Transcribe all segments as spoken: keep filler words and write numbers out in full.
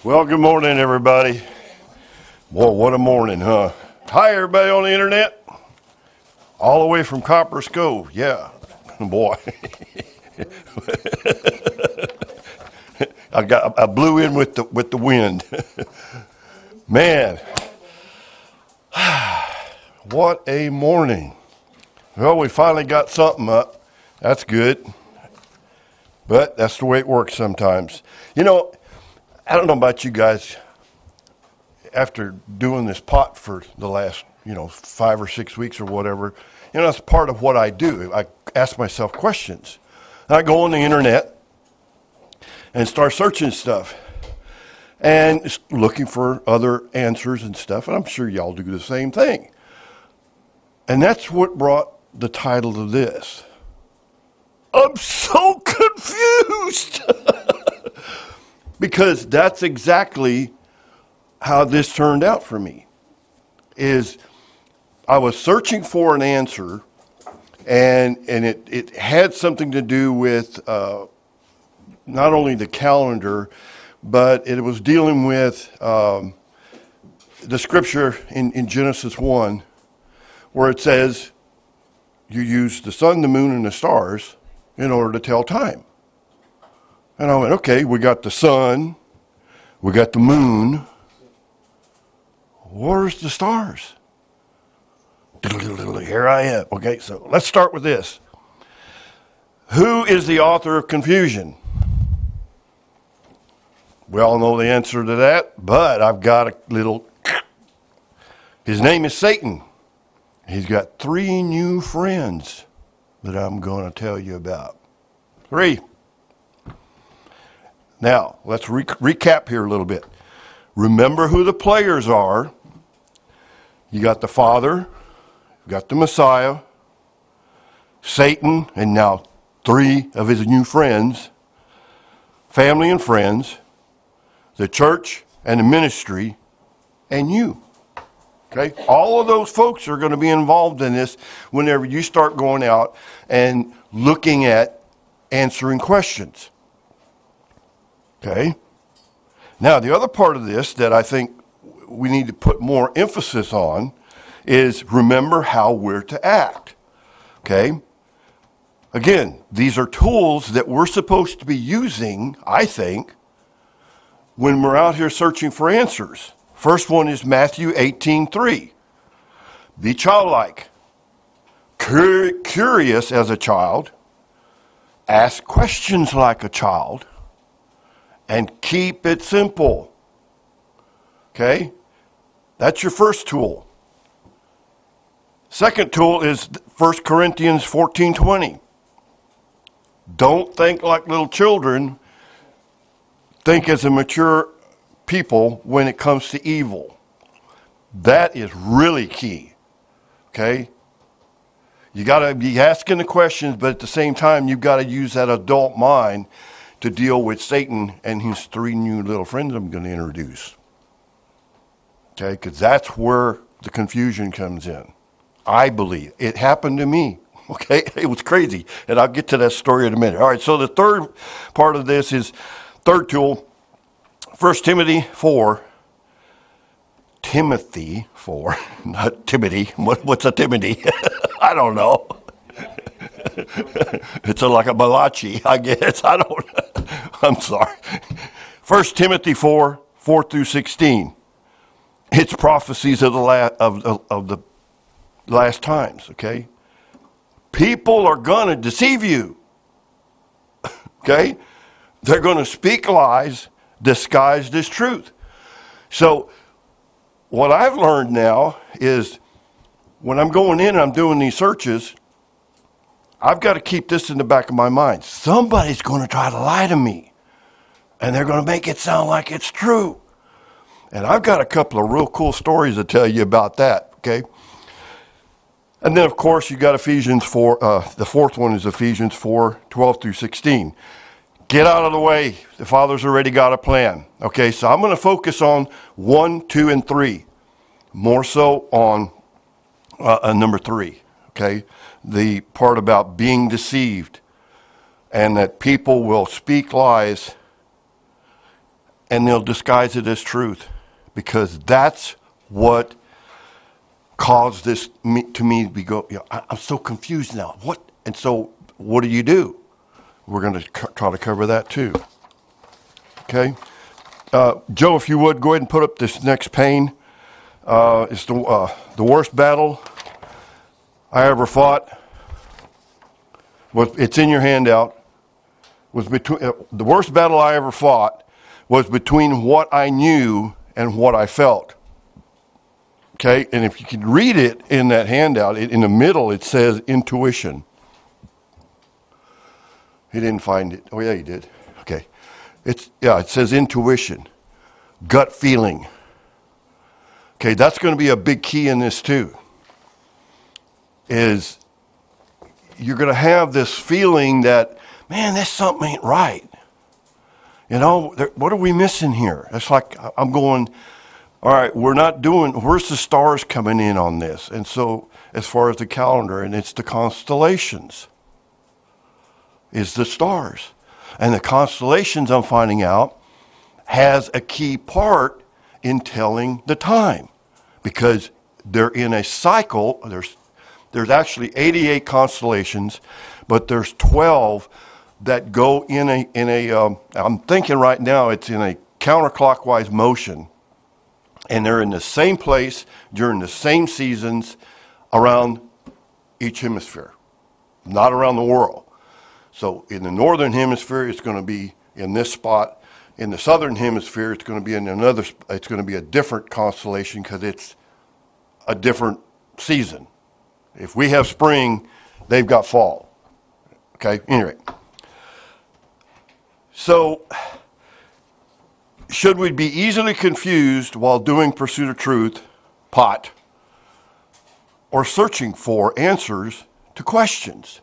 Well, good morning, everybody. Boy, what a morning, huh? Hi, everybody on the internet. All the way from Copper's Cove. Yeah, boy. I got I blew in with the with the wind. Man, what a morning. Well, we finally got something up. That's good. But that's the way it works sometimes. You know, I don't know about you guys. After doing this pot for the last, you know, five or six weeks or whatever, you know, that's part of what I do. I ask myself questions. I go on the internet and start searching stuff and looking for other answers and stuff. And I'm sure y'all do the same thing. And that's what brought the title of this. I'm so confused. Because that's exactly how this turned out for me. Is I was searching for an answer, and and it, it had something to do with uh, not only the calendar, but it was dealing with um, the scripture in, in Genesis one, where it says you use the sun, the moon, and the stars in order to tell time. And I went, okay, we got the sun, we got the moon. Where's the stars? Here I am. Okay, so let's start with this. Who is the author of confusion? We all know the answer to that, but I've got a little... His name is Satan. He's got three new friends that I'm going to tell you about. Three. Now, let's re- recap here a little bit. Remember who the players are. You got the Father, you got the Messiah, Satan, and now three of his new friends, family and friends, the church and the ministry, and you. Okay? All of those folks are going to be involved in this whenever you start going out and looking at answering questions. Okay? Now, the other part of this that I think we need to put more emphasis on is remember how we're to act. Okay? Again, these are tools that we're supposed to be using, I think, when we're out here searching for answers. First one is Matthew eighteen three. Be childlike, cur- curious as a child, ask questions like a child, and keep it simple. Okay? That's your first tool. Second tool is First Corinthians fourteen twenty. Don't think like little children. Think as a mature people when it comes to evil. That is really key. Okay? You got to be asking the questions, but at the same time, you've got to use that adult mind to deal with Satan and his three new little friends I'm going to introduce. Okay? Because that's where the confusion comes in. I believe. It happened to me. Okay? It was crazy. And I'll get to that story in a minute. All right, so the third part of this is, third tool, First Timothy four. Timothy four, not Timothy. What, what's a Timothy? I don't know. It's a, like a malachi, I guess. I don't know. I'm sorry. First Timothy four, four through sixteen. It's prophecies of the, la- of, of, of the last times, okay? People are going to deceive you, okay? They're going to speak lies disguised as truth. So what I've learned now is when I'm going in and I'm doing these searches, I've got to keep this in the back of my mind. Somebody's going to try to lie to me, and they're going to make it sound like it's true. And I've got a couple of real cool stories to tell you about that, okay? And then, of course, you got Ephesians four. Uh, the fourth one is Ephesians four, twelve through sixteen. Get out of the way. The Father's already got a plan. Okay, so I'm going to focus on one, two, and three. More so on uh, uh, number three, okay? The part about being deceived and that people will speak lies and they'll disguise it as truth, because that's what caused this me, to me to be go. You know, I, I'm so confused now. What? And so, what do you do? We're going to c- try to cover that too. Okay, uh, Joe, if you would go ahead and put up this next pane. Uh, it's the uh, the worst battle I ever fought. Was it's in your handout. Was between uh, the worst battle I ever fought was between what I knew and what I felt. Okay, and if you can read it in that handout, it, in the middle it says intuition. He didn't find it. Oh yeah, he did. Okay, it's yeah, it says intuition, gut feeling. Okay, that's going to be a big key in this too. Is you're going to have this feeling that, man, this something ain't right. You know, there, what are we missing here? It's like I'm going, all right, we're not doing, where's the stars coming in on this? And so as far as the calendar, and it's the constellations, is the stars. And the constellations, I'm finding out, has a key part in telling the time, because they're in a cycle. There's there's actually eighty-eight constellations, but there's twelve that go in a in a. Um, I'm thinking right now it's in a counterclockwise motion, and they're in the same place during the same seasons around each hemisphere, not around the world. So in the northern hemisphere, it's going to be in this spot. In the southern hemisphere, it's going to be in another. It's going to be a different constellation because it's a different season. If we have spring, they've got fall. Okay. Anyway, so should we be easily confused while doing pursuit of truth, pot, or searching for answers to questions?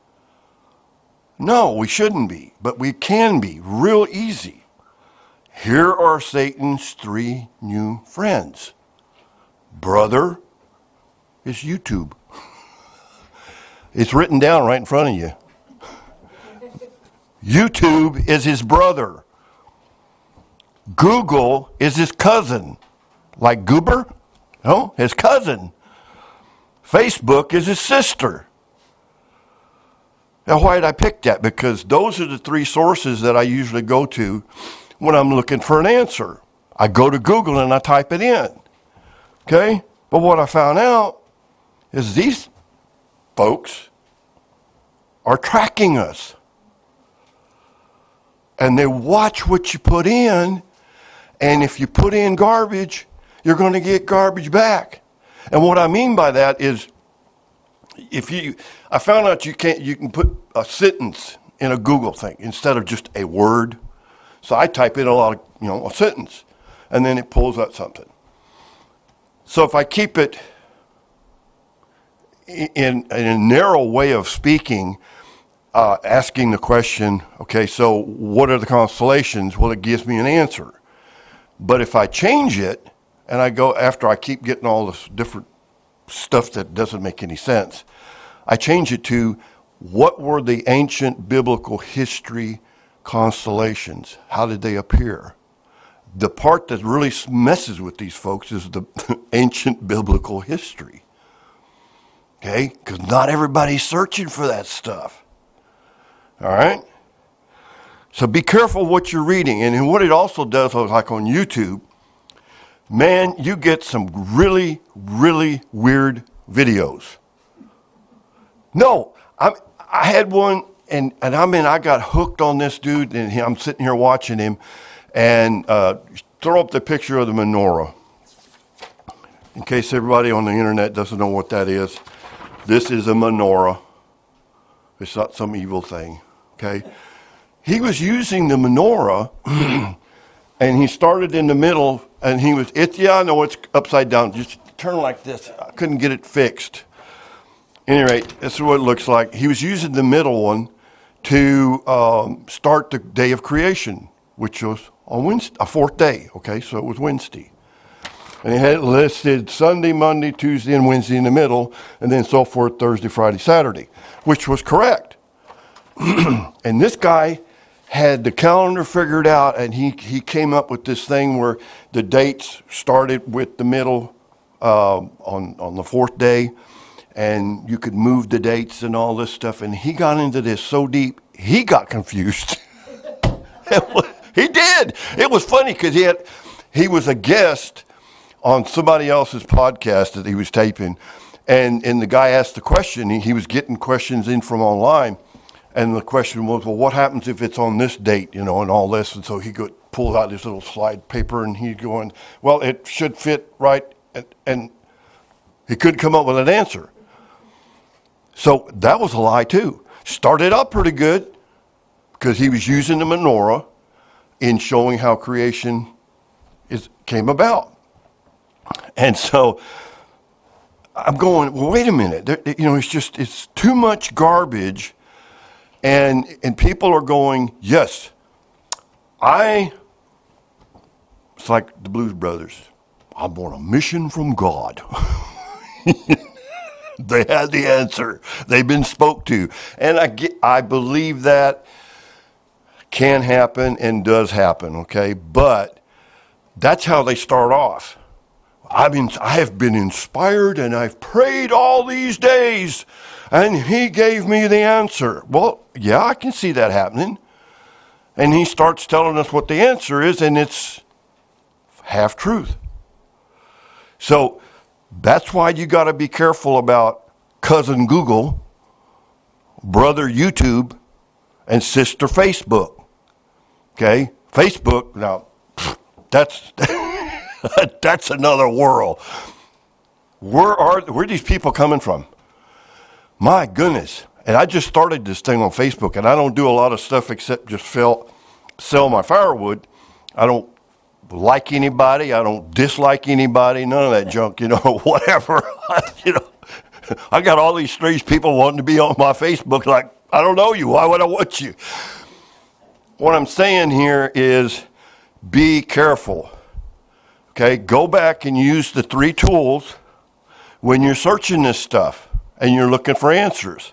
No, we shouldn't be, but we can be real easy. Here are Satan's three new friends. Brother is YouTube. It's written down right in front of you. YouTube is his brother. Google is his cousin. Like Goober? No, his cousin. Facebook is his sister. Now, why did I pick that? Because those are the three sources that I usually go to when I'm looking for an answer. I go to Google and I type it in. Okay? But what I found out is these folks are tracking us. And they watch what you put in, and if you put in garbage, you're going to get garbage back. And what I mean by that is, if you, I found out you can't, you can put a sentence in a Google thing instead of just a word. So I type in a lot of, you know, a sentence, and then it pulls out something. So if I keep it in, in a narrow way of speaking, uh, asking the question, okay, so what are the constellations? Well, it gives me an answer. But if I change it, and I go, after I keep getting all this different stuff that doesn't make any sense, I change it to, what were the ancient biblical history constellations? How did they appear? The part that really messes with these folks is the ancient biblical history. Okay? Because not everybody's searching for that stuff. All right? So be careful what you're reading. And what it also does, like on YouTube, man, you get some really, really weird videos. No, I'm, I had one, and, and I mean, I got hooked on this dude, and he, I'm sitting here watching him, and uh, throw up the picture of the menorah. In case everybody on the internet doesn't know what that is, this is a menorah. It's not some evil thing, okay? He was using the menorah, and he started in the middle, and he was, it, yeah, I know it's upside down. Just turn like this. I couldn't get it fixed. At any rate, this is what it looks like. He was using the middle one to um, start the day of creation, which was on Wednesday, a fourth day, okay? So it was Wednesday. And he had it listed Sunday, Monday, Tuesday, and Wednesday in the middle, and then so forth, Thursday, Friday, Saturday, which was correct. And this guy had the calendar figured out, and he, he came up with this thing where the dates started with the middle uh, on, on the fourth day, and you could move the dates and all this stuff. And he got into this so deep, he got confused. He did. It was funny because he had, he was a guest on somebody else's podcast that he was taping, and, and the guy asked the question. He, he was getting questions in from online, and the question was, well, what happens if it's on this date, you know, and all this? And so he go, pulled out his little slide paper, and he's going, well, it should fit right, and, and he couldn't come up with an answer. So that was a lie too. Started out pretty good because he was using the menorah in showing how creation is came about. And so I'm going, well, wait a minute. There, you know, it's just, it's too much garbage. And and people are going, yes, I, it's like the Blues Brothers. I'm on a mission from God. They had the answer. They've been spoke to. And I, get, I believe that can happen and does happen, okay? But that's how they start off. I mean, I have been inspired and I've prayed all these days and he gave me the answer. Well, yeah, I can see that happening. And he starts telling us what the answer is, and it's half truth. So that's why you got to be careful about cousin Google, brother YouTube, and sister Facebook. Okay? Facebook, now, that's that's another world. Where are where are these people coming from? My goodness. And I just started this thing on Facebook, and I don't do a lot of stuff except just sell, sell my firewood. I don't like anybody. I don't dislike anybody. None of that junk, you know, whatever. you know, I got all these strange people wanting to be on my Facebook like, I don't know you. Why would I want you? What I'm saying here is be careful. Okay, go back and use the three tools when you're searching this stuff and you're looking for answers.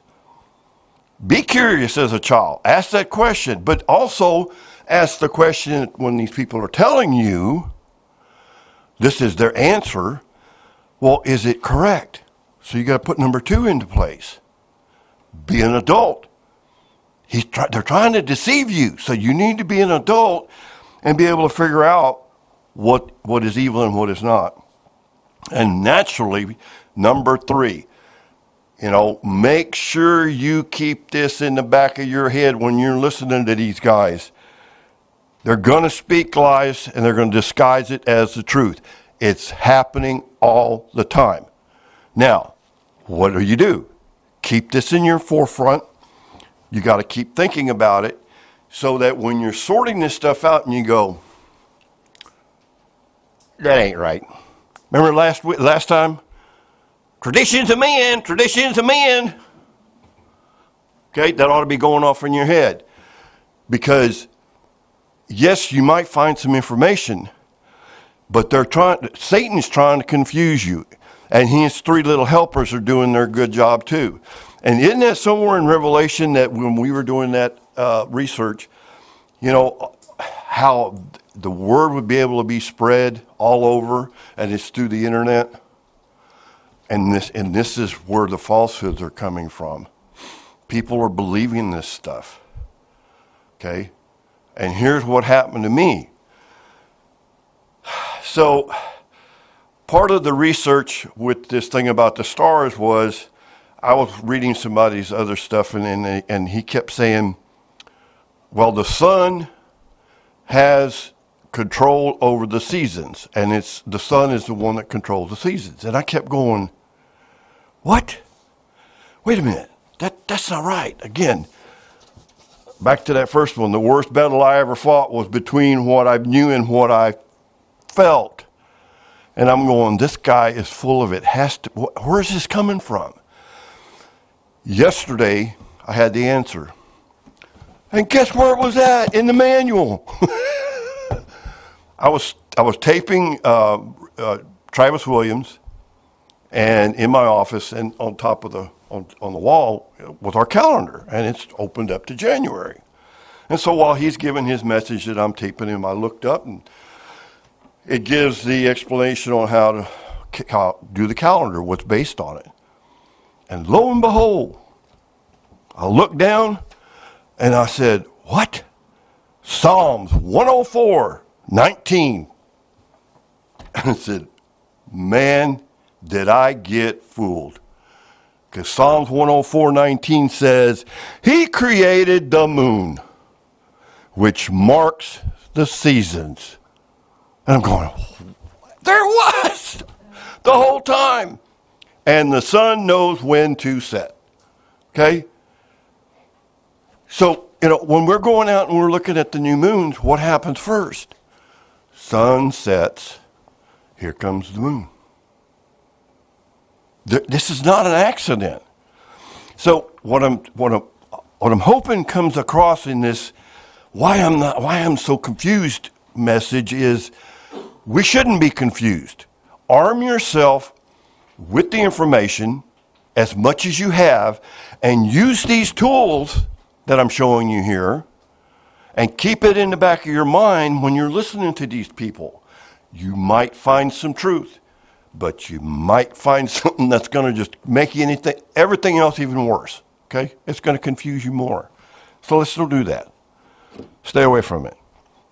Be curious as a child. Ask that question, but also ask the question when these people are telling you this is their answer. Well, is it correct? So you got to put number two into place. Be an adult. He's try, they're trying to deceive you, so you need to be an adult and be able to figure out what what is evil and what is not. And naturally, number three, you know, make sure you keep this in the back of your head when you're listening to these guys. They're going to speak lies and they're going to disguise it as the truth. It's happening all the time. Now, what do you do? Keep this in your forefront. You got to keep thinking about it so that when you're sorting this stuff out and you go, that ain't right. Remember last last time? Traditions of men, traditions of men. Okay, that ought to be going off in your head. Because, yes, you might find some information, but they're trying. Satan's trying to confuse you. And his three little helpers are doing their good job too. And isn't that somewhere in Revelation that when we were doing that uh, research, you know, how the word would be able to be spread all over, and it's through the internet? And this, and this is where the falsehoods are coming from. People are believing this stuff. Okay? And here's what happened to me. So, part of the research with this thing about the stars was, I was reading somebody's other stuff, and and, and he kept saying, well, the sun has control over the seasons, and it's the sun is the one that controls the seasons. And I kept going, what? Wait a minute. That that's not right. Again, back to that first one. The worst battle I ever fought was between what I knew and what I felt. And I'm going, this guy is full of it. Has to. Where is this coming from? Yesterday, I had the answer. And guess where it was at? In the manual. I was I was taping uh, uh, Travis Williams, and in my office, and on top of the on, on the wall was our calendar, and it's opened up to January. And so while he's giving his message that I'm taping him, I looked up and it gives the explanation on how to how, do the calendar, what's based on it. And lo and behold, I looked down and I said, what? Psalms one oh four, nineteen. And I said, man, did I get fooled. Because Psalms one oh four, nineteen says, he created the moon, which marks the seasons. And I'm going, there was the whole time. And the sun knows when to set. Okay? So, you know, when we're going out and we're looking at the new moons, what happens first? Sun sets, here comes the moon. This is not an accident. So what I'm what I'm what I'm hoping comes across in this why I'm not why I'm so confused message is we shouldn't be confused. Arm yourself with the information as much as you have and use these tools that I'm showing you here and keep it in the back of your mind when you're listening to these people. You might find some truth, but you might find something that's going to just make you anything, everything else even worse. Okay? It's going to confuse you more. So let's still do that. Stay away from it.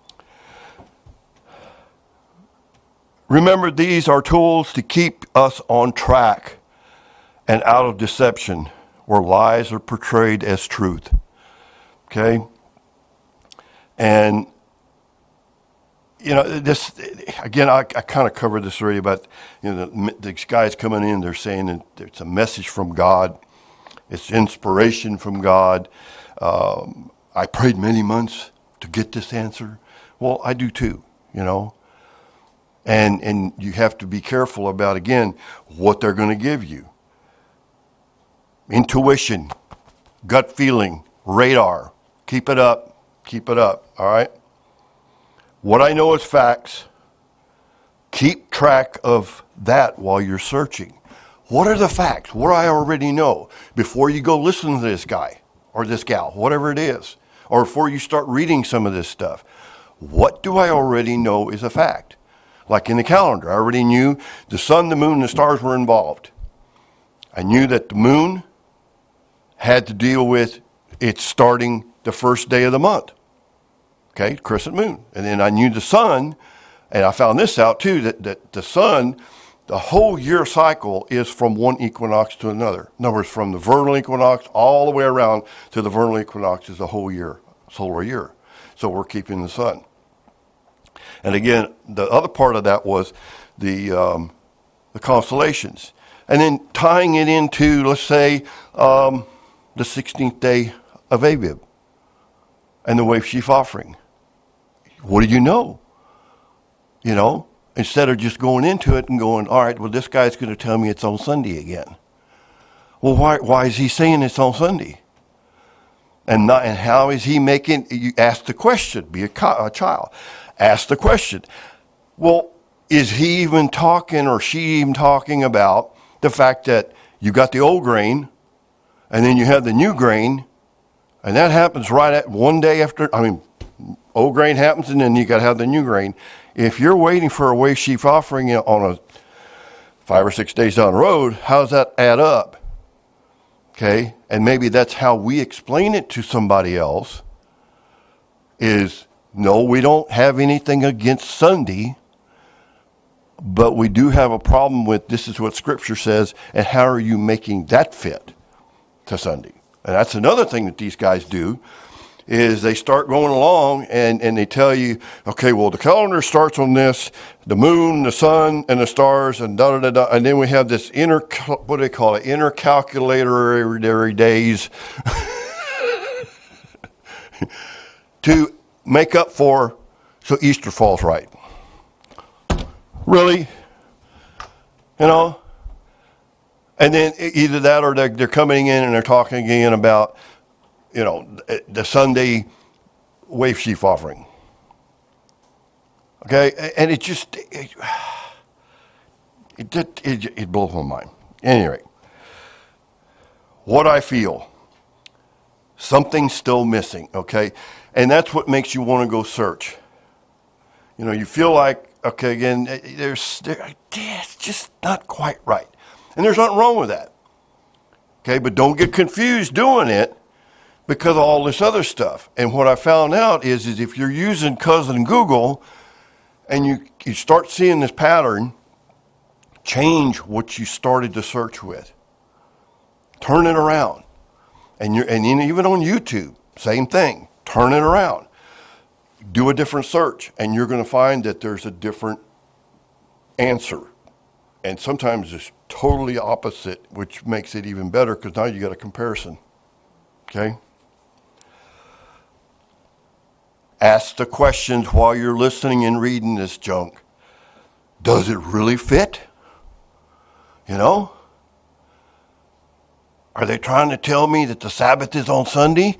Remember, these are tools to keep us on track and out of deception where lies are portrayed as truth. Okay? And, you know, this, again, I, I kind of covered this already, but, you know, the, these guys coming in, they're saying that it's a message from God. It's inspiration from God. Um, I prayed many months to get this answer. Well, I do too, you know. And and you have to be careful about, again, what they're going to give you. Intuition, gut feeling, radar. Keep it up. Keep it up, all right? What I know is facts. Keep track of that while you're searching. What are the facts? What do I already know? Before you go listen to this guy or this gal, whatever it is, or before you start reading some of this stuff, what do I already know is a fact? Like in the calendar, I already knew the sun, the moon, and the stars were involved. I knew that the moon had to deal with it starting the first day of the month. Okay, crescent moon. And then I knew the sun, and I found this out too, that, that the sun, the whole year cycle is from one equinox to another. In other words, from the vernal equinox all the way around to the vernal equinox is a whole year, solar year. So we're keeping the sun. And again, the other part of that was the um, the constellations. And then tying it into, let's say, um, the sixteenth day of Abib and the wave sheaf offering. What do you know? You know, instead of just going into it and going, all right, well, this guy's going to tell me it's on Sunday again. Well, why why is he saying it's on Sunday? And not, and how is he making, you ask the question, be a, a child. Ask the question, well, is he even talking or she even talking about the fact that you got the old grain and then you have the new grain, and that happens right at one day after, I mean, old grain happens and then you got to have the new grain. If you're waiting for a wave sheaf offering on a five or six days down the road, how does that add up? Okay, and maybe that's how we explain it to somebody else is, no, we don't have anything against Sunday, but we do have a problem with this is what Scripture says, and how are you making that fit to Sunday? And that's another thing that these guys do, is they start going along and, and they tell you, okay, well, the calendar starts on this, the moon, the sun, and the stars, and da da da da, and then we have this inner, what do they call it, intercalculatory days to make up for, so Easter falls right. Really? You know? And then either that or they're, they're coming in and they're talking again about, you know, the Sunday wave sheaf offering. Okay? And it just, it, it, it, it blows my mind. At any rate, what I feel, Something's still missing, okay? And that's what makes you want to go search. You know, you feel like, okay, again, there's, there, yeah, it's just not quite right. And there's nothing wrong with that. Okay, but don't get confused doing it because of all this other stuff. And what I found out is, is if you're using Cousin Google and you, you start seeing this pattern, change what you started to search with. Turn it around. And you're, and even on YouTube, same thing. Turn it around. Do a different search, and you're going to find that there's a different answer. And sometimes it's totally opposite, which makes it even better because now you got a comparison. Okay? Ask the questions while you're listening and reading this junk. Does it really fit? You know? Are they trying to tell me that the Sabbath is on Sunday?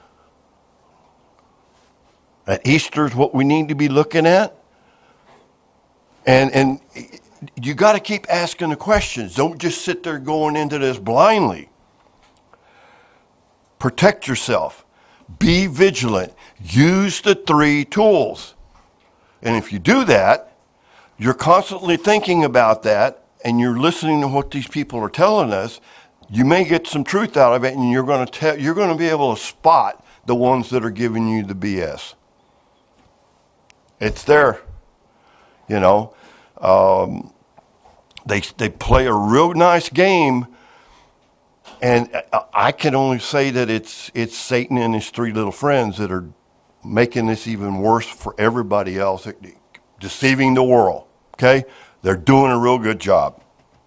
That Easter is what we need to be looking at? And and you got to keep asking the questions. Don't just sit there going into this blindly. Protect yourself. Be vigilant. Use the three tools. And if you do that, you're constantly thinking about that, and you're listening to what these people are telling us, you may get some truth out of it, and you're going to tell, you're going to be able to spot the ones that are giving you the B S. It's there, you know. Um, they they play a real nice game, and I can only say that it's it's Satan and his three little friends that are making this even worse for everybody else, deceiving the world. Okay, they're doing a real good job.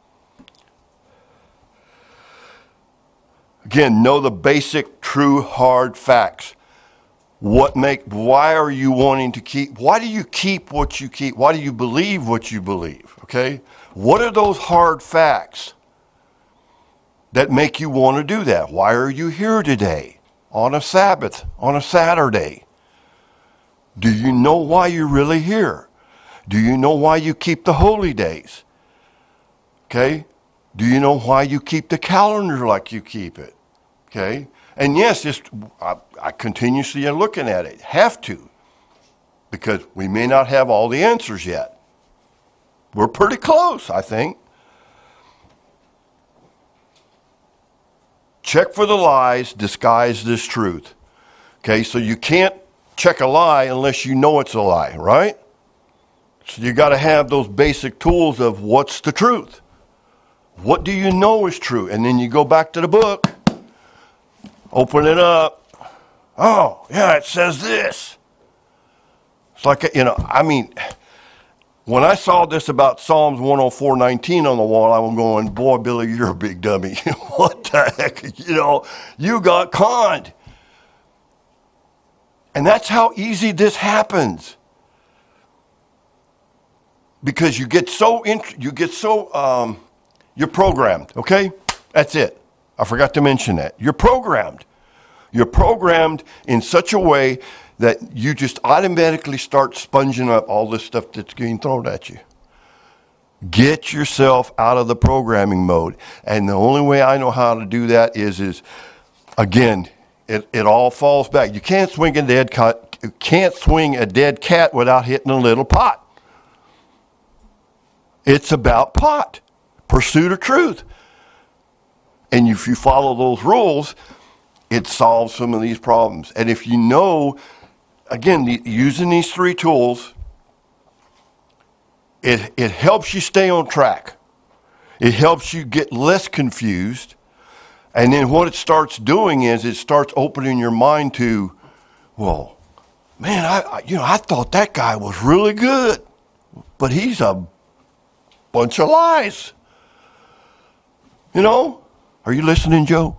Again, know the basic, true, hard facts. What make? Why are you wanting to keep? Why do you keep what you keep? Why do you believe what you believe? Okay, what are those hard facts that make you want to do that? Why are you here today on a Sabbath, on a Saturday? Do you know why you're really here? Do you know why you keep the holy days? Okay, do you know why you keep the calendar like you keep it? Okay. And yes, it's, I, I continuously am looking at it. Have to. Because we may not have all the answers yet. We're pretty close, I think. Check for the lies disguised as truth. Okay, so you can't check a lie unless you know it's a lie, right? So you got to have those basic tools of what's the truth. What do you know is true? And then you go back to the book. Open it up. Oh, yeah, it says this. It's like, you know, I mean, when I saw this about Psalms one oh four nineteen on the wall, I was going, boy, Billy, you're a big dummy. What the heck? You know, you got conned. And that's how easy this happens. Because you get so, int- you get so, um, you're programmed, okay? That's it. I forgot to mention that. You're programmed. You're programmed in such a way that you just automatically start sponging up all this stuff that's being thrown at you. Get yourself out of the programming mode. And the only way I know how to do that is, is again, it, it all falls back. You can't swing a dead cat, you can't swing a dead cat without hitting a little pot. It's about pot. Pursuit of truth. And if you follow those rules, it solves some of these problems. And if you know, again, the, using these three tools, it it helps you stay on track. It helps you get less confused. And then what it starts doing is it starts opening your mind to, well, man, I, I you know, I thought that guy was really good, but he's a bunch of lies. You know? Are you listening, Joe?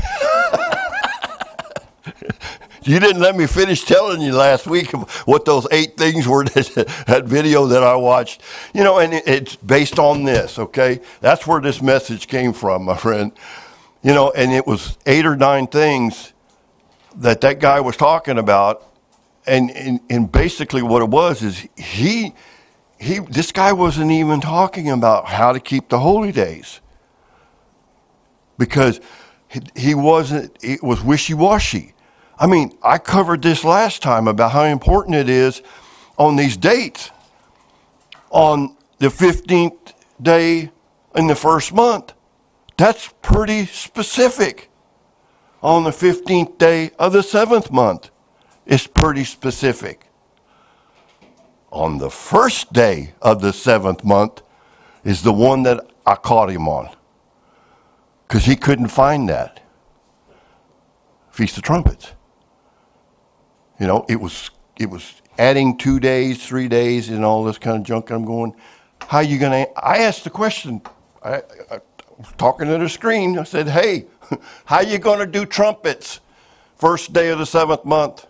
You didn't let me finish telling you last week what those eight things were, that, that video that I watched. You know, and it, it's based on this, okay? That's where this message came from, my friend. You know, and it was eight or nine things that that guy was talking about. And, and, and basically what it was is he, he, this guy wasn't even talking about how to keep the holy days. Because he wasn't, it was wishy-washy. I mean, I covered this last time about how important it is on these dates. On the fifteenth day in the first month, that's pretty specific. On the fifteenth day of the seventh month, it's pretty specific. On the first day of the seventh month is the one that I caught him on, because he couldn't find that. Feast of Trumpets. You know, it was it was adding two days, three days, and all this kind of junk. I'm going, how you going to, I asked the question, I, I was talking to the screen, I said, hey, how you going to do trumpets first day of the seventh month?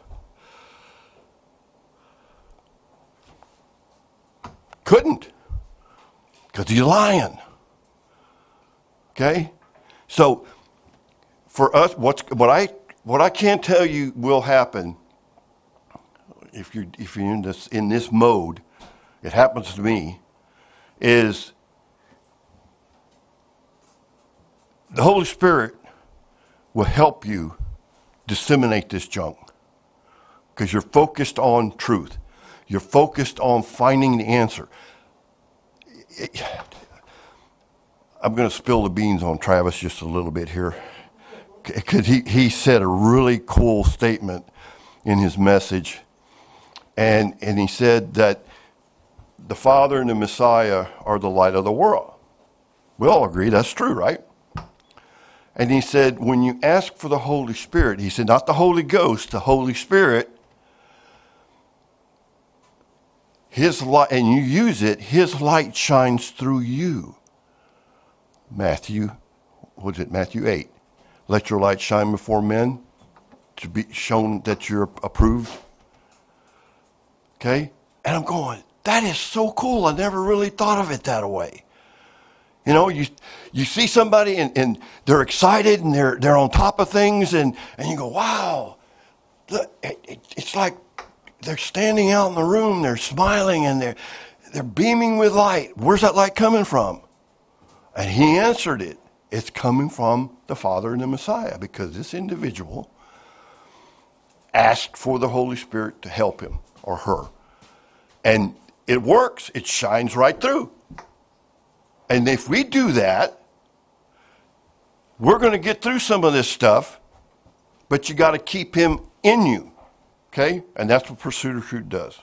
Couldn't, because he's lying. Okay? So, for us, what's, what I what I can't tell you will happen if you're, if you're in this, in this mode, it happens to me, is the Holy Spirit will help you disseminate this junk, because you're focused on truth. You're focused on finding the answer. It, I'm going to spill the beans on Travis just a little bit here, because he, he said a really cool statement in his message. And and he said that the Father and the Messiah are the light of the world. We all agree that's true, right? And he said, when you ask for the Holy Spirit, he said, not the Holy Ghost, the Holy Spirit, his light, and you use it, his light shines through you. Matthew, what is it, Matthew eight. Let your light shine before men to be shown that you're approved. Okay? And I'm going, that is so cool. I never really thought of it that way. You know, you you see somebody and, and they're excited and they're they're on top of things, and, and you go, wow. Look, it, it, it's like they're standing out in the room, they're smiling, and they're they're beaming with light. Where's that light coming from? And he answered it. It's coming from the Father and the Messiah, because this individual asked for the Holy Spirit to help him or her. And it works. It shines right through. And if we do that, we're going to get through some of this stuff, but you got to keep him in you. Okay? And that's what Pursuit of Truth does.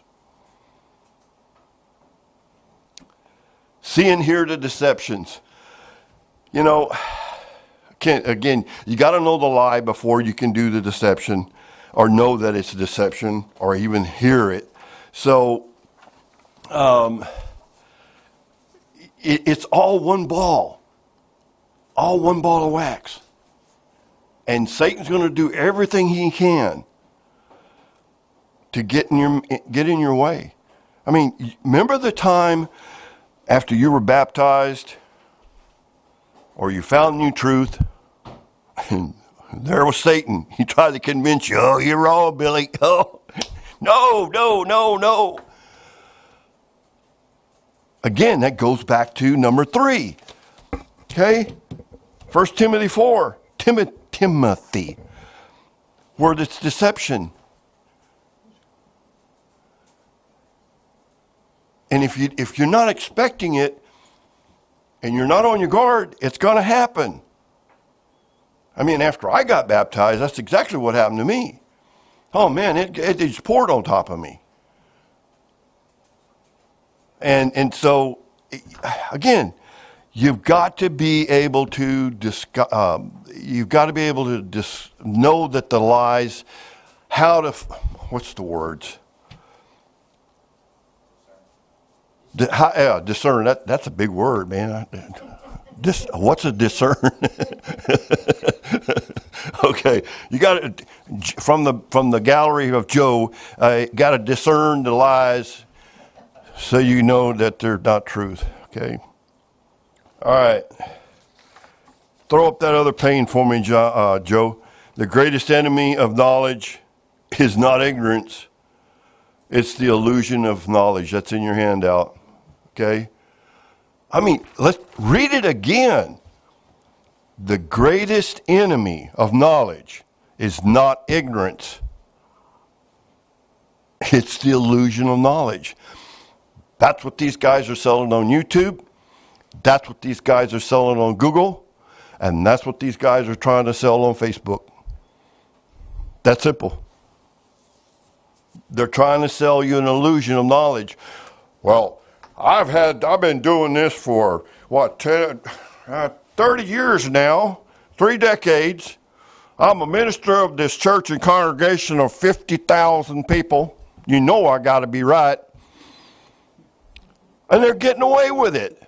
See and hear the deceptions. You know, can, again, you got to know the lie before you can do the deception, or know that it's a deception, or even hear it. So, um, it, it's all one ball, all one ball of wax. And Satan's going to do everything he can to get in your get in your way. I mean, remember the time after you were baptized, or you found new truth, and there was Satan. He tried to convince you, oh, you're wrong, Billy. Oh, no, no, no, no. Again, that goes back to number three. Okay? First Timothy four. Tim- Timothy. Where it's deception. And if you if you're not expecting it, and you're not on your guard, it's going to happen. I mean, after I got baptized, that's exactly what happened to me. Oh man, it, it just poured on top of me. And and so, again, you've got to be able to discuss, um, you've got to be able to dis- know that the lies, how to, what's the words? Di- how, yeah, discern. That that's a big word, man. Dis, what's a discern? Okay, you got to from the from the gallery of Joe. Uh, got to discern the lies, so you know that they're not truth. Okay. All right. Throw up that other pane for me, uh, Joe. The greatest enemy of knowledge is not ignorance. It's the illusion of knowledge. That's in your handout. Okay? I mean, let's read it again. The greatest enemy of knowledge is not ignorance. It's the illusion of knowledge. That's what these guys are selling on YouTube. That's what these guys are selling on Google. And that's what these guys are trying to sell on Facebook. That's simple. They're trying to sell you an illusion of knowledge. Well, I've had, I've been doing this for, what, ten, uh, thirty years now, three decades. I'm a minister of this church and congregation of fifty thousand people. You know I got to be right. And they're getting away with it.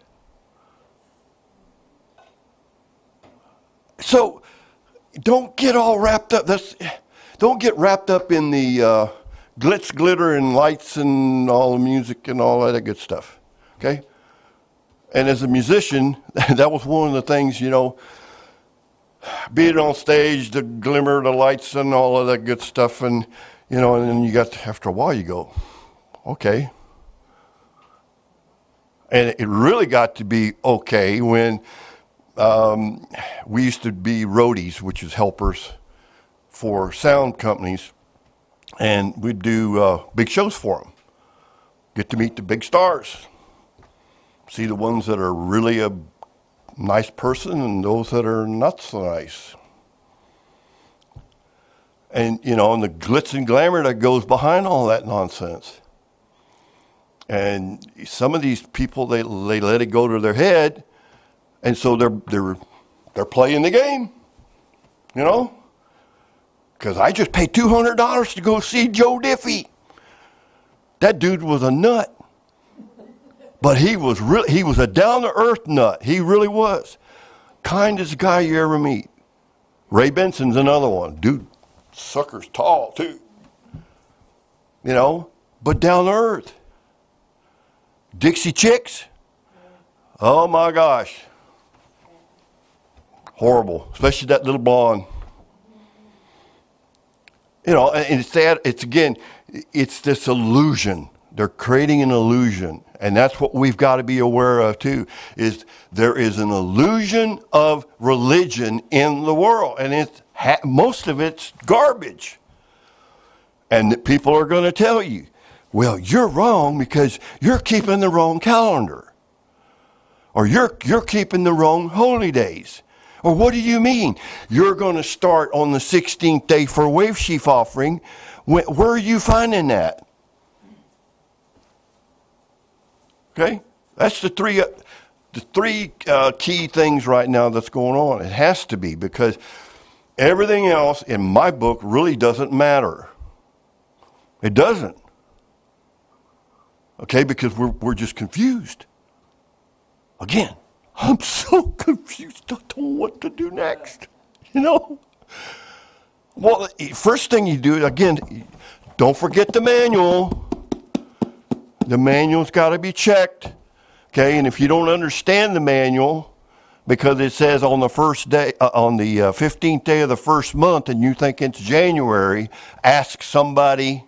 So don't get all wrapped up. That's, don't get wrapped up in the uh, glitz, glitter, and lights and all the music and all that good stuff. Okay? And as a musician, that was one of the things, you know, being on stage, the glimmer, the lights, and all of that good stuff. And, you know, and then you got, after a while, you go, okay. And it really got to be okay when um, we used to be roadies, which is helpers for sound companies. And we'd do uh, big shows for them. Get to meet the big stars. See the ones that are really a nice person and those that are not so nice. And, you know, and the glitz and glamour that goes behind all that nonsense. And some of these people, they they let it go to their head, and so they're they're they're playing the game, you know. Because I just paid two hundred dollars to go see Joe Diffie. That dude was a nut, but he was really he was a down to earth nut. He really was, kindest guy you ever meet. Ray Benson's another one, dude. Sucker's tall too, you know, but down to earth. Dixie Chicks, oh my gosh, horrible, especially that little blonde. You know, and it's that, it's again, it's this illusion. They're creating an illusion, and that's what we've got to be aware of too, is there is an illusion of religion in the world, and it's, most of it's garbage. And people are going to tell you, well, you're wrong because you're keeping the wrong calendar. Or you're you're keeping the wrong holy days. Or what do you mean? You're going to start on the sixteenth day for a wave sheaf offering. Where, where are you finding that? Okay? That's the three, uh, the three uh, key things right now that's going on. It has to be, because everything else in my book really doesn't matter. It doesn't. Okay, because we're we're just confused. Again, I'm so confused. I don't know what to do next. You know? Well, first thing you do, again, don't forget the manual. The manual's got to be checked. Okay, and if you don't understand the manual, because it says on the first day, uh, on the uh, fifteenth day of the first month, and you think it's January, ask somebody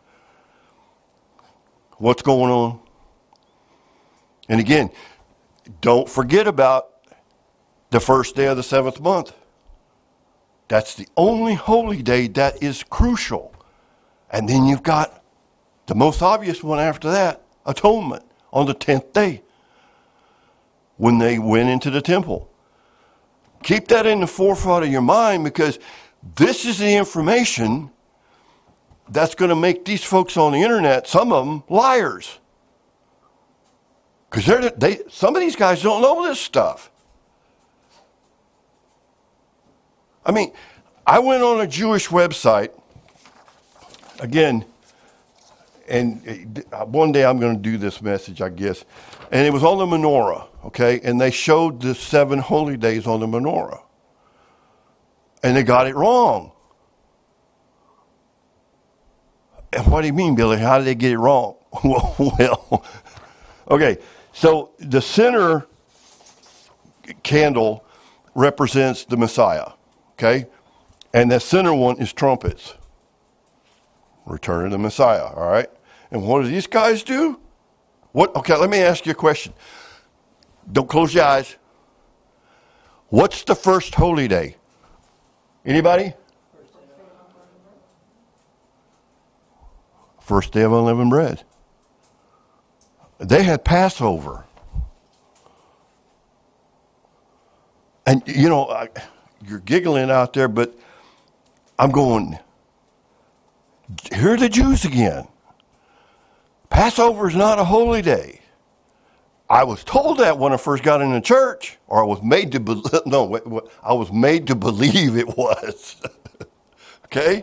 what's going on. And again, don't forget about the first day of the seventh month. That's the only holy day that is crucial. And then you've got the most obvious one after that, atonement, on the tenth day, when they went into the temple. Keep that in the forefront of your mind, because this is the information that's going to make these folks on the internet, some of them, liars. Because they're they some of these guys don't know this stuff. I mean, I went on a Jewish website, again, and one day I'm going to do this message, I guess, and it was on the menorah, okay, and they showed the seven holy days on the menorah, and they got it wrong. And what do you mean, Billy? How did they get it wrong? Well, okay, so the center candle represents the Messiah, okay? And the center one is trumpets. Return of the Messiah, all right? And what do these guys do? What? Okay, let me ask you a question. Don't close your eyes. What's the first holy day? Anybody? First day of unleavened bread. They had Passover. And, you know, I, you're giggling out there, but I'm going, here are the Jews again. Passover is not a holy day. I was told that when I first got into church, or I was made to be, no, wait, wait, I was made to believe it was. Okay?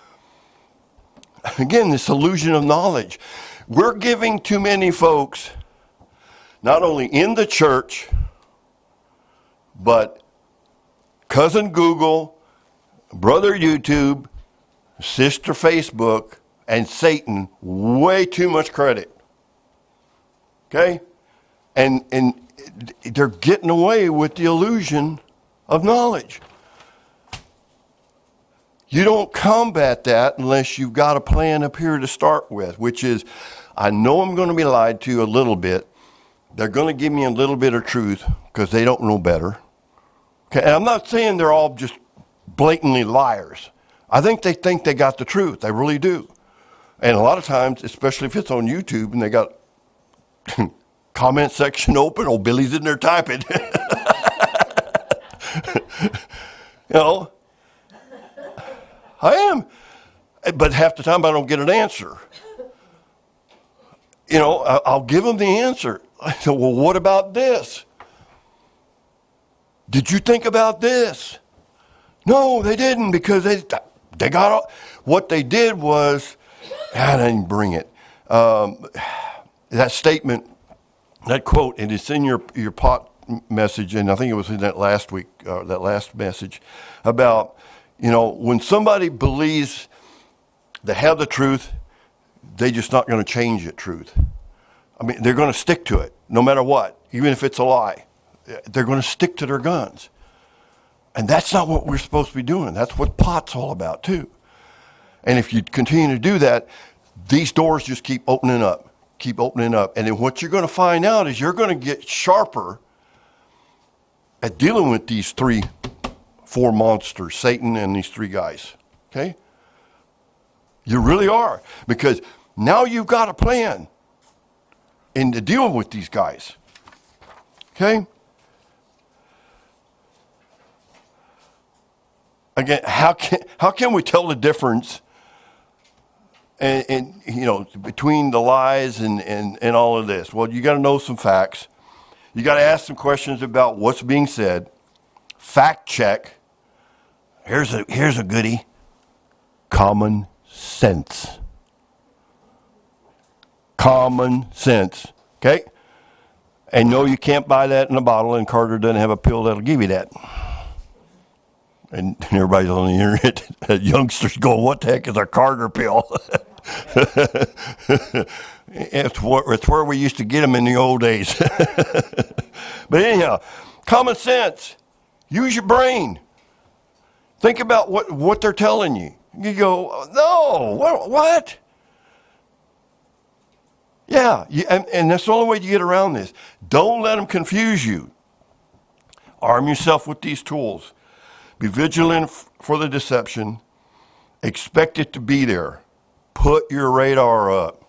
Again, this illusion of knowledge. We're giving too many folks, not only in the church, but cousin Google, brother YouTube, sister Facebook, and Satan way too much credit. Okay? And and they're getting away with the illusion of knowledge. You don't combat that unless you've got a plan up here to start with, which is, I know I'm going to be lied to a little bit. They're going to give me a little bit of truth because they don't know better. Okay, and I'm not saying they're all just blatantly liars. I think they think they got the truth. They really do. And a lot of times, especially if it's on YouTube and they got comment section open, old Billy's in there typing. You know, I am. But half the time I don't get an answer. You know, I'll give them the answer. I said, well, what about this? Did you think about this? No, they didn't, because they they got all, what they did was, I didn't bring it. Um, that statement, that quote, and it's in your your pot message, and I think it was in that last week, uh, that last message, about, you know, when somebody believes they have the truth, they're just not going to change that truth. I mean, they're going to stick to it, no matter what, even if it's a lie. They're going to stick to their guns. And that's not what we're supposed to be doing. That's what pot's all about, too. And if you continue to do that, these doors just keep opening up, keep opening up. And then what you're going to find out is you're going to get sharper at dealing with these three, four monsters, Satan and these three guys. Okay? You really are. Because now you've got a plan in to deal with these guys. Okay? Again, how can how can we tell the difference and, and you know, between the lies and, and, and all of this? Well, you got to know some facts. You got to ask some questions about what's being said. Fact check. Here's a here's a goodie. Common sense. Common sense. Okay? And no, you can't buy that in a bottle, and Carter doesn't have a pill that'll give you that. And everybody's on the internet, youngsters go, what the heck is a Carter pill? it's, where, it's where we used to get them in the old days. But anyhow, common sense. Use your brain. Think about what, what they're telling you. You go, no, what? what? Yeah, you, and, and that's the only way you get around this. Don't let them confuse you. Arm yourself with these tools. Be vigilant f- for the deception. Expect it to be there. Put your radar up.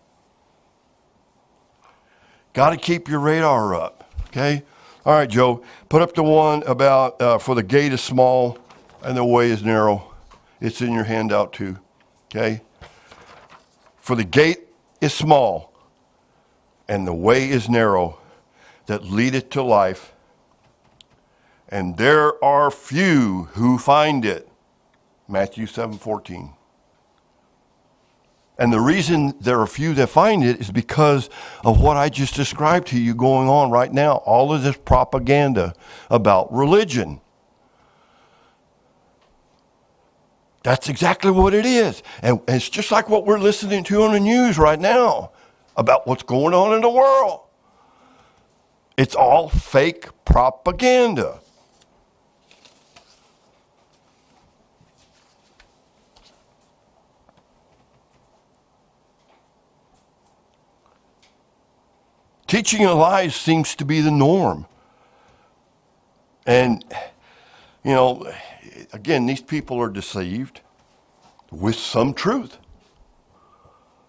Got to keep your radar up, okay? All right, Joe, put up the one about uh, for the gate is small and the way is narrow. It's in your handout too, okay? For the gate is small and the way is narrow that leadeth to life, and there are few who find it. Matthew seven fourteen. And the reason there are few that find it is because of what I just described to you going on right now. All of this propaganda about religion. That's exactly what it is. And it's just like what we're listening to on the news right now about what's going on in the world. It's all fake propaganda. Teaching of lies seems to be the norm. And, you know, again, these people are deceived with some truth.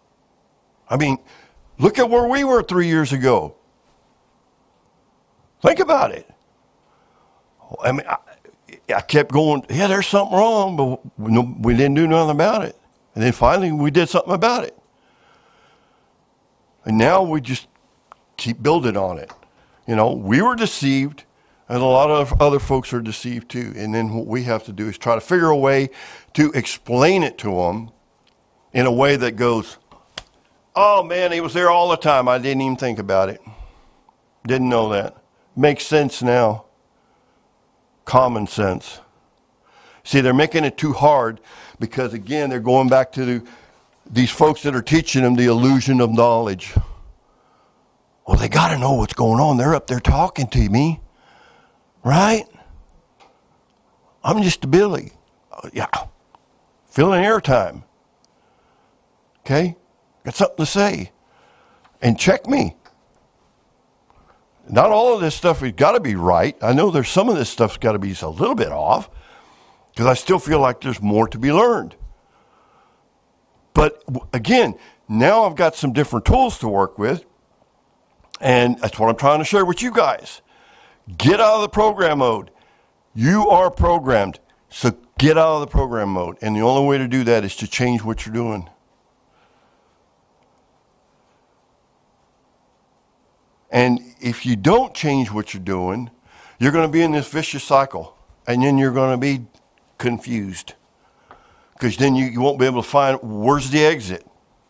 I mean, look at where we were three years ago. Think about it. I mean, I, I kept going, yeah, there's something wrong, but we didn't do nothing about it. And then finally we did something about it. And now we just keep building on it. You know, we were deceived, and a lot of other folks are deceived too. And then what we have to do is try to figure a way to explain it to them in a way that goes, oh man, he was there all the time. I didn't even think about it. Didn't know that. Makes sense now. Common sense. See, they're making it too hard because, again, they're going back to the, these folks that are teaching them the illusion of knowledge. Well, they got to know what's going on. They're up there talking to me, right? I'm just a Billy. Uh, yeah. Filling airtime. Okay? Got something to say. And check me. Not all of this stuff has got to be right. I know there's some of this stuff's got to be a little bit off because I still feel like there's more to be learned. But again, now I've got some different tools to work with, and that's what I'm trying to share with you guys. Get out of the program mode. You are programmed, so get out of the program mode. And the only way to do that is to change what you're doing. And if you don't change what you're doing, you're going to be in this vicious cycle. And then you're going to be confused. Because then you, you won't be able to find, where's the exit?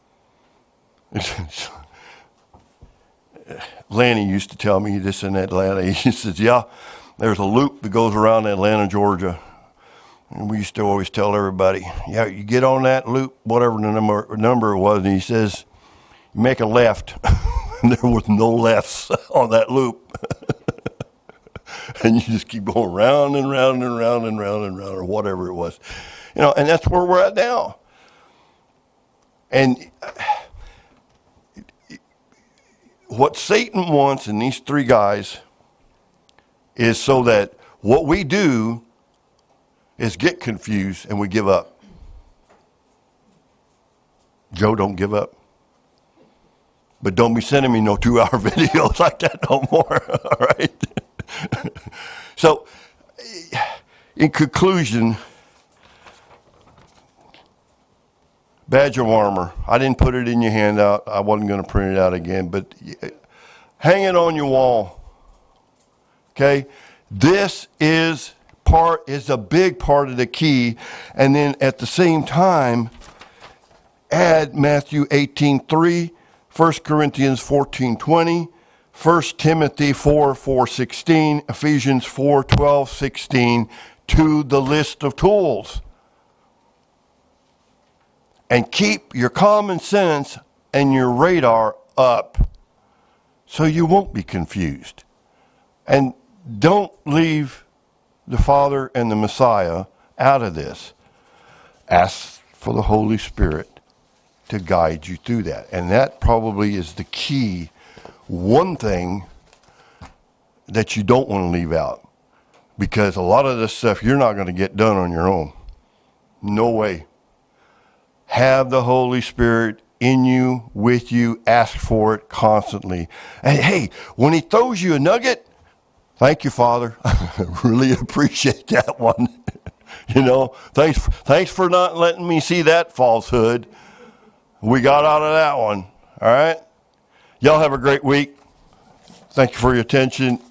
Lanny used to tell me this in Atlanta. He says, yeah, there's a loop that goes around Atlanta, Georgia. And we used to always tell everybody, yeah, you get on that loop, whatever the number, number was, and he says, you make a left. There was no lefts on that loop. And you just keep going round and round and round and round and round or whatever it was. You know, and that's where we're at now. And what Satan wants in these three guys is so that what we do is get confused and we give up. Joe, don't give up. But don't be sending me no two-hour videos like that no more, all right? So, in conclusion, badge of armor. I didn't put it in your handout. I wasn't going to print it out again, but hang it on your wall, okay? This is part is a big part of the key, and then at the same time, add Matthew eighteen three. First Corinthians fourteen twenty, First Timothy four four sixteen, Ephesians four twelve sixteen to the list of tools. And keep your common sense and your radar up so you won't be confused. And don't leave the Father and the Messiah out of this. Ask for the Holy Spirit to guide you through that. And that probably is the key, one thing that you don't want to leave out. Because a lot of this stuff you're not going to get done on your own. No way. Have the Holy Spirit in you, with you, ask for it constantly. And hey, when he throws you a nugget, thank you, Father. I really appreciate that one. You know, thanks, thanks for not letting me see that falsehood. We got out of that one. All right. Y'all have a great week. Thank you for your attention.